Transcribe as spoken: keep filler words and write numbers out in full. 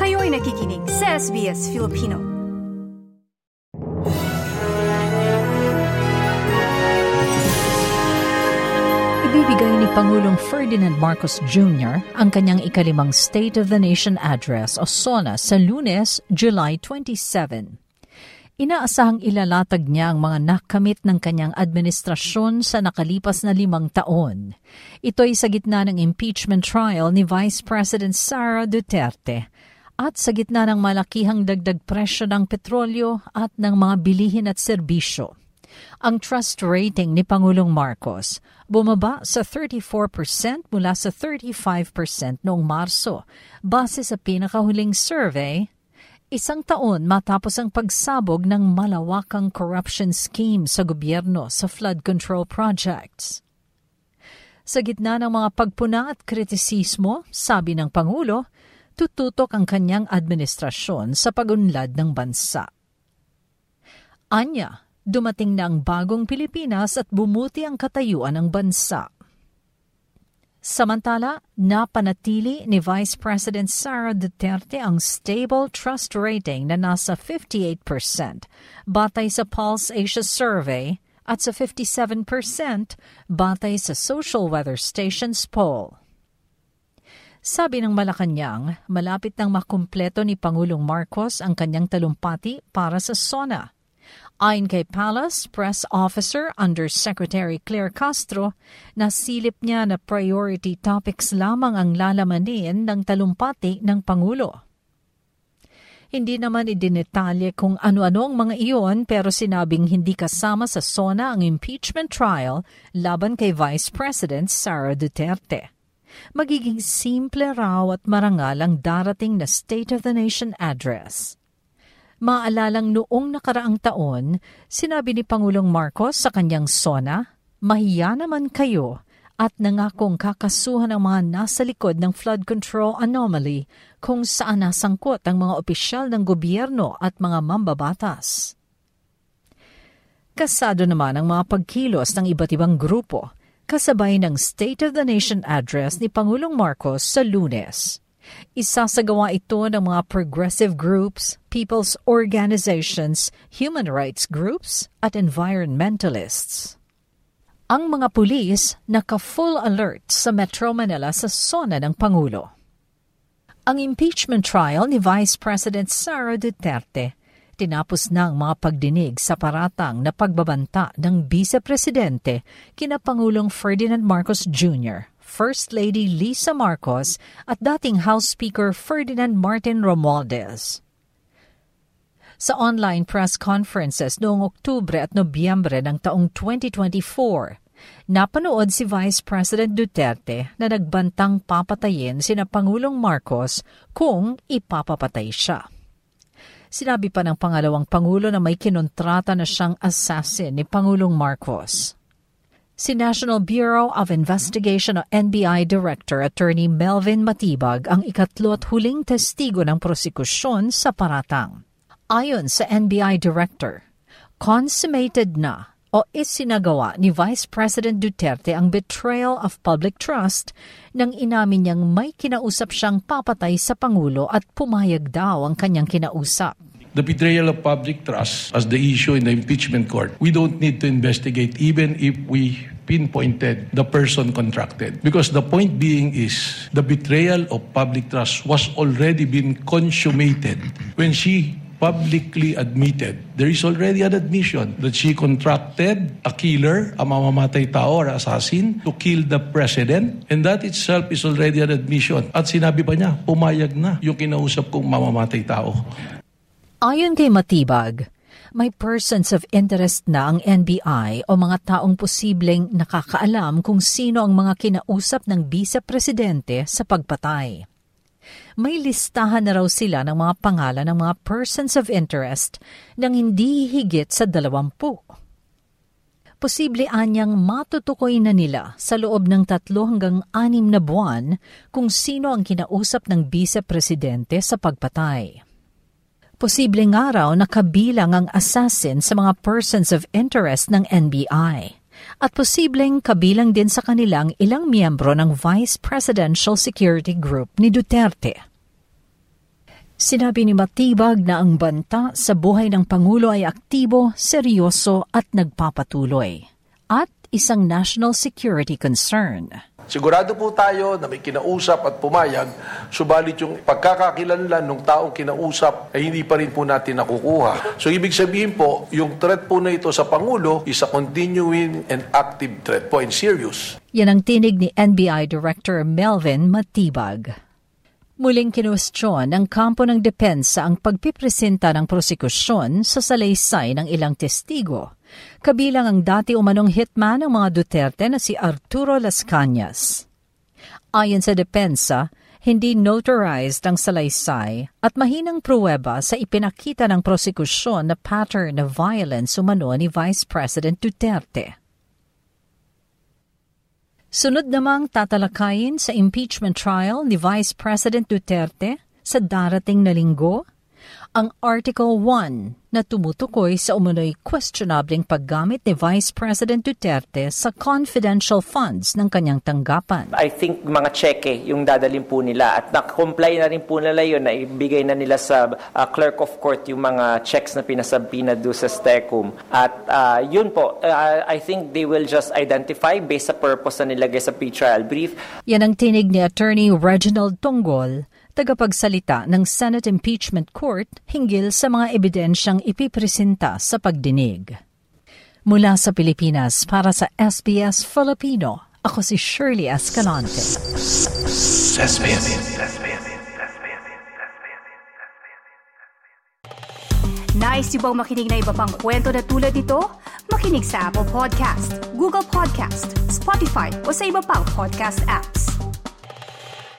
Kayo'y nakikinig sa S B S Filipino. Ibibigay ni Pangulong Ferdinand Marcos Junior ang kanyang ikalimang State of the Nation Address o SONA sa Lunes, July twenty-seventh. Inaasahang ilalatag niya ang mga nakamit ng kanyang administrasyon sa nakalipas na limang taon. Ito'y sa gitna ng impeachment trial ni Vice President Sara Duterte at sa gitna ng malakihang dagdag presyo ng petrolyo at ng mga bilihin at serbisyo. Ang trust rating ni Pangulong Marcos bumaba sa thirty-four percent mula sa thirty-five percent noong Marso base sa pinakahuling survey, isang taon matapos ang pagsabog ng malawakang corruption scheme sa gobyerno sa flood control projects. Sa gitna ng mga pagpuna at kritisismo, sabi ng Pangulo, tututok ang kanyang administrasyon sa pag-unlad ng bansa. Anya, dumating na ang bagong Pilipinas at bumuti ang katayuan ng bansa. Samantala, napanatili ni Vice President Sara Duterte ang stable trust rating na nasa fifty-eight percent batay sa Pulse Asia Survey at sa fifty-seven percent batay sa Social Weather Station's poll. Sabi ng Malacanang, malapit nang makumpleto ni Pangulong Marcos ang kanyang talumpati para sa SONA. Ayon kay Palace Press Officer Undersecretary Claire Castro, nasilip niya na priority topics lamang ang lalamanin ng talumpati ng Pangulo. Hindi naman idinetalye kung ano-ano ang mga iyon pero sinabing hindi kasama sa SONA ang impeachment trial laban kay Vice President Sara Duterte. Magiging simple raw at marangal ang darating na State of the Nation Address. Maalalang noong nakaraang taon, sinabi ni Pangulong Marcos sa kanyang SONA, mahiya naman kayo at nangakong kakasuhan ang mga nasa likod ng flood control anomaly kung saan nasangkot ang mga opisyal ng gobyerno at mga mambabatas. Kasado naman ang mga pagkilos ng iba't ibang grupo, kasabay ng State of the Nation Address ni Pangulong Marcos sa Lunes. Isasagawa ito ng mga progressive groups, people's organizations, human rights groups, at environmentalists. Ang mga pulis naka-full alert sa Metro Manila sa SONA ng Pangulo. Ang impeachment trial ni Vice President Sara Duterte, tinapos na ang mga pagdinig sa paratang na pagbabanta ng Vice Presidente kina Pangulong Ferdinand Marcos Junior, First Lady Lisa Marcos at dating House Speaker Ferdinand Martin Romualdez. Sa online press conferences noong Oktubre at Nobyembre ng taong twenty twenty-four, napanood si Vice President Duterte na nagbantang papatayin sina Pangulong Marcos kung ipapapatay siya. Sinabi pa ng pangalawang Pangulo na may kinontrata na siyang assassin ni Pangulong Marcos. Si National Bureau of Investigation o N B I Director Attorney Melvin Matibag ang ikatlo at huling testigo ng prosekusyon sa paratang. Ayon sa N B I Director, consummated na o isinagawa ni Vice President Duterte ang betrayal of public trust nang inamin niyang may kinausap siyang papatay sa Pangulo at pumayag daw ang kanyang kinausap. The betrayal of public trust as the issue in the impeachment court, we don't need to investigate even if we pinpointed the person contracted. Because the point being is the betrayal of public trust was already been consummated when she publicly admitted, there is already an admission that she contracted a killer, a mamamatay tao or assassin, to kill the president. And that itself is already an admission. At sinabi pa niya, pumayag na yung kinausap kong mamamatay tao. Ayon kay Matibag, may persons of interest na ang N B I o mga taong posibleng nakakaalam kung sino ang mga kinausap ng Vice-Presidente sa pagpatay. May listahan na raw sila ng mga pangalan ng mga persons of interest nang hindi higit sa dalawampu. Posible anyang matutukoy na nila sa loob ng tatlo hanggang anim na buwan kung sino ang kinausap ng Vice-Presidente sa pagpatay. Posible nga raw na kabilang ang assassin sa mga persons of interest ng N B I at posibleng kabilang din sa kanilang ilang miyembro ng Vice Presidential Security Group ni Duterte. Sinabi ni Matibag na ang banta sa buhay ng Pangulo ay aktibo, seryoso at nagpapatuloy. At isang national security concern. Sigurado po tayo na may kinausap at pumayag, subalit yung pagkakakilanlan ng taong kinausap ay hindi pa rin po natin nakukuha. So ibig sabihin po, yung threat po na ito sa Pangulo is a continuing and active threat po and serious. Yan ang tinig ni N B I Director Melvin Matibag. Muling kinwestiyon ng kampo ng depensa ang pagpipresenta ng prosekusyon sa salaysay ng ilang testigo, kabilang ang dati umanong hitman ng mga Duterte na si Arturo Las Cañas. Ayon sa depensa, hindi notarized ang salaysay at mahinang pruweba sa ipinakita ng prosekusyon na pattern of violence umano ni Vice President Duterte. Sunod namang tatalakayin sa impeachment trial ni Vice President Duterte sa darating na linggo, ang Article one na tumutukoy sa umano'y questionableng paggamit ni Vice President Duterte sa confidential funds ng kanyang tanggapan. I think mga cheque yung dadalhin po nila at nakakomply na rin po nila yun na ibigay na nila sa uh, clerk of court yung mga checks na pinasabina do sa STECUM. At uh, yun po, uh, I think they will just identify based sa purpose na nilagay sa pre-trial brief. Yan ang tinig ni Attorney Reginald Tonggol, tagapagsalita ng Senate Impeachment Court hinggil sa mga ebidensyang ipipresenta sa pagdinig. Mula sa Pilipinas para sa S B S Filipino, ako si Shirley Escalante. Nice yung bang makinig na iba pang kwento na tulad ito? Makinig sa Apple Podcast, Google Podcast, Spotify o sa iba pang podcast apps.